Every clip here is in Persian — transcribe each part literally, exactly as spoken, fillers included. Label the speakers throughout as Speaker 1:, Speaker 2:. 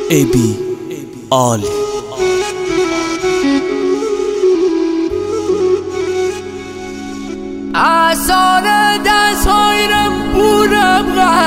Speaker 1: ای بی آل
Speaker 2: احسان دست هایرم بودم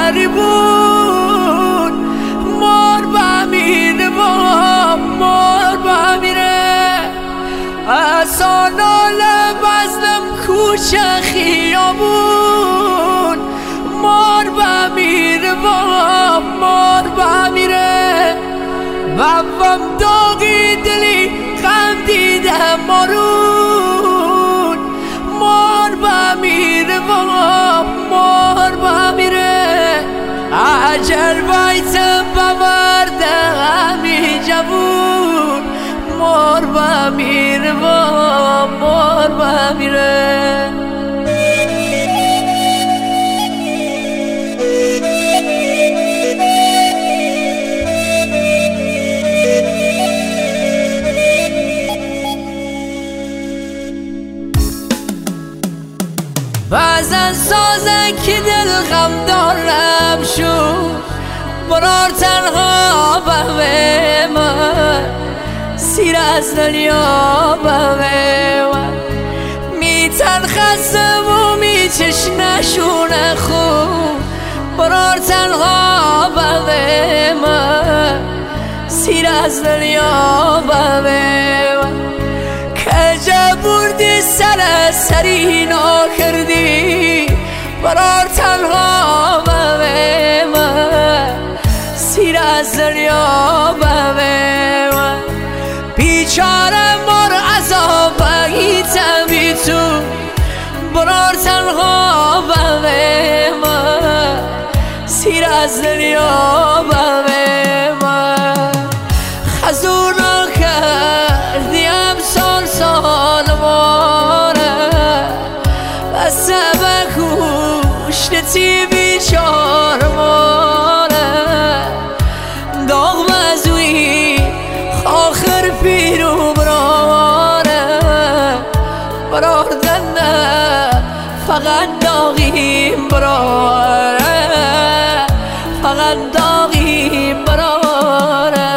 Speaker 2: غریبون مار بمیره با مار بمیره احسان آله بزنم کوچه خیابون مار بمیره با مار بمیره بابم داغی دلی غم دیده مارون مار بمیره و مار بمیره عجل بایتم بورده همی جوون مار بمیره و مار بمیره بعضن سازن که دل غم دارم شو برار تنها به من سیر از دنیا به من میتن خستم و میچش نشونه خوب برار تنها به من سیر از دنیا به من کجا بردی سر سرینا کردی برار تنها به من سیر از دریا به من بیچاره مار عذاب بگیتم تو برار تنها به من سیر از دریا به من خزونا کردیم سال سال ماره و سبکوشتی بیچار ماره داغ مزوی آخر پیرو براره برادن فقط داغیم براره فقط داغیم براره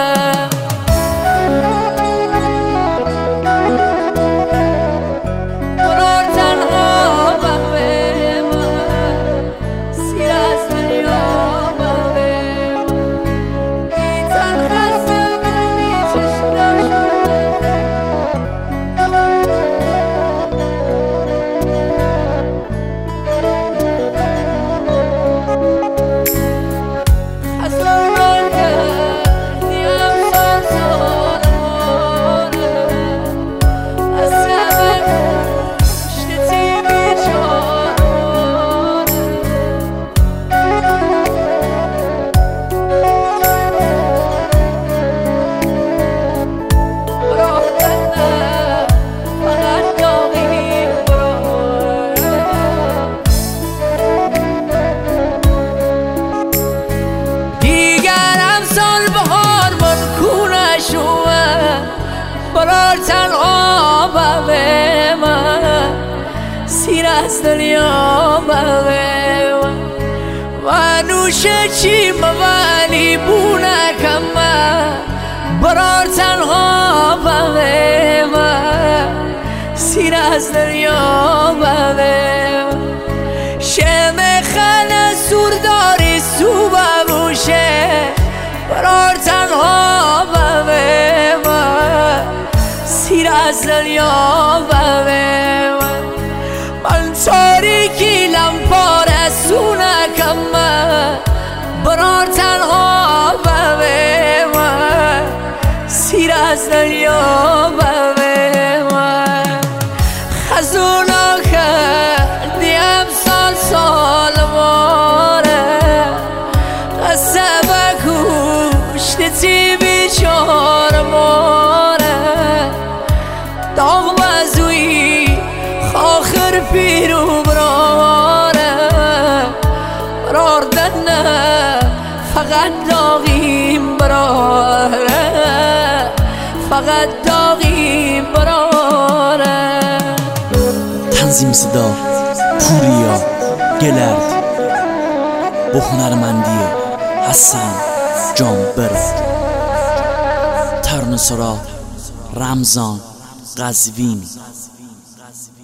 Speaker 2: برار تنها به من سیر از دنیا به من و نوشه چیم ولی بونه من برار تنها به من سیر از دنیا به من شم خل سورداری سو بموشه برار تنها به من سیر از دنیا به من من تاریکی لمپار سونکم من برار تنها به من سیر از دنیا به من خزونا کردیم سال سال ماره قصه کشتی بیچار ماره داغ مزوی آخر پیرو براره براردن فقط داغیم براره فقط داغیم براره
Speaker 1: تنظیم صدا پوریا گلرد با هنرمندی حسن جان برد. سرا رمضان قزوین.